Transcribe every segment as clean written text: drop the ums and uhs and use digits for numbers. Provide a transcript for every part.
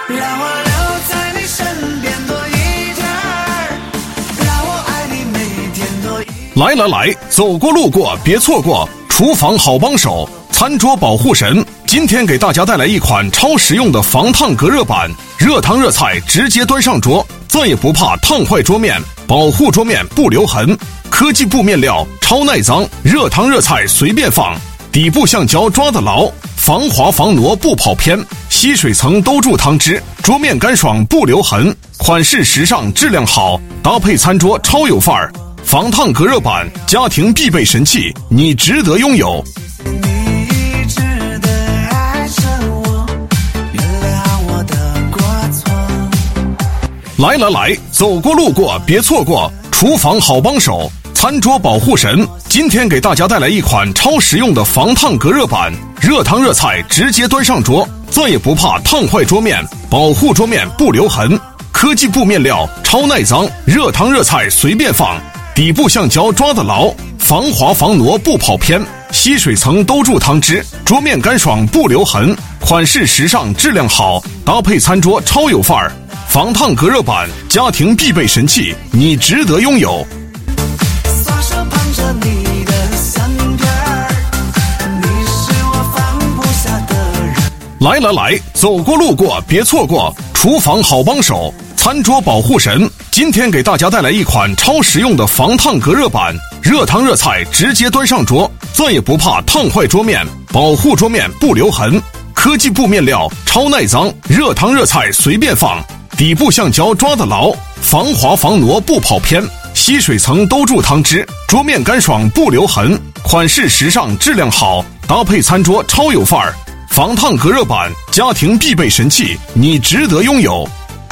让我留在你身边多一点儿，让我爱你每天多一点。 来，走过路过别错过，厨房好帮手，餐桌保护神。今天给大家带来一款超实用的防烫隔热板，热汤热菜直接端上桌，再也不怕烫坏桌面，保护桌面不留痕。科技布面料，超耐脏，热汤热菜随便放，底部橡胶抓得牢，防滑防挪不跑偏，吸水层兜住汤汁，桌面干爽不留痕。款式时尚质量好，搭配餐桌超有范儿。防烫隔热板，家庭必备神器，你值得拥有。来，走过路过别错过，厨房好帮手，餐桌保护神。今天给大家带来一款超实用的防烫隔热板，热汤热菜直接端上桌，再也不怕烫坏桌面，保护桌面不留痕。科技布面料，超耐脏，热汤热菜随便放，底部橡胶抓得牢，防滑防挪不跑偏，吸水层兜住汤汁，桌面干爽不留痕。款式时尚质量好，搭配餐桌超有范儿。防烫隔热板，家庭必备神器，你值得拥有。 双手捧着你的相片儿，你是我放不下的人。 来，走过路过别错过，厨房好帮手，餐桌保护神。今天给大家带来一款超实用的防烫隔热板，热汤热菜直接端上桌，再也不怕烫坏桌面，保护桌面不留痕。科技布面料，超耐脏，热汤热菜随便放，底部橡胶抓得牢，防滑防挪不跑偏，吸水层兜住汤汁，桌面干爽不留痕。款式时尚质量好，搭配餐桌超有范儿。防烫隔热板，家庭必备神器，你值得拥有。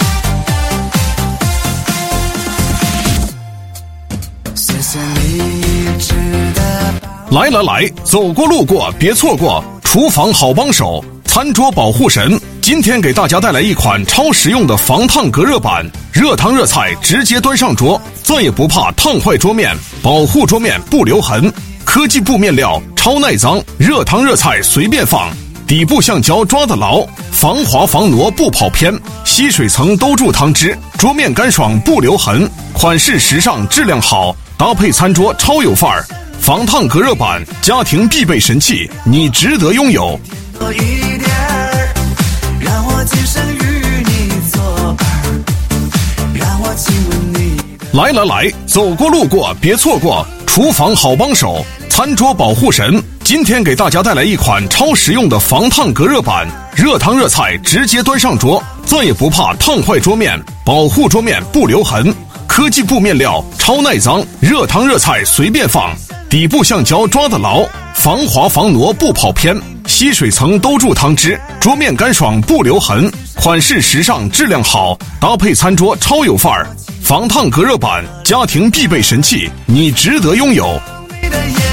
谢谢你值得。 来，走过路过别错过，厨房好帮手，餐桌保护神。今天给大家带来一款超实用的防烫隔热板，热汤热菜直接端上桌，再也不怕烫坏桌面，保护桌面不留痕。科技布面料，超耐脏，热汤热菜随便放，底部橡胶抓得牢，防滑防挪不跑偏，吸水层兜住汤汁，桌面干爽不留痕。款式时尚质量好，搭配餐桌超有范儿。防烫隔热板，家庭必备神器，你值得拥有。 多一点儿，让我今生与你作伴，让我亲吻你的。 来，走过路过别错过，厨房好帮手，餐桌保护神。今天给大家带来一款超实用的防烫隔热板，热汤热菜直接端上桌，再也不怕烫坏桌面，保护桌面不留痕。科技布面料，超耐脏，热汤热菜随便放，底部橡胶抓得牢，防滑防挪不跑偏，吸水层兜住汤汁，桌面干爽不留痕。款式时尚质量好，搭配餐桌超有范儿。防烫隔热板，家庭必备神器，你值得拥有。 你的眼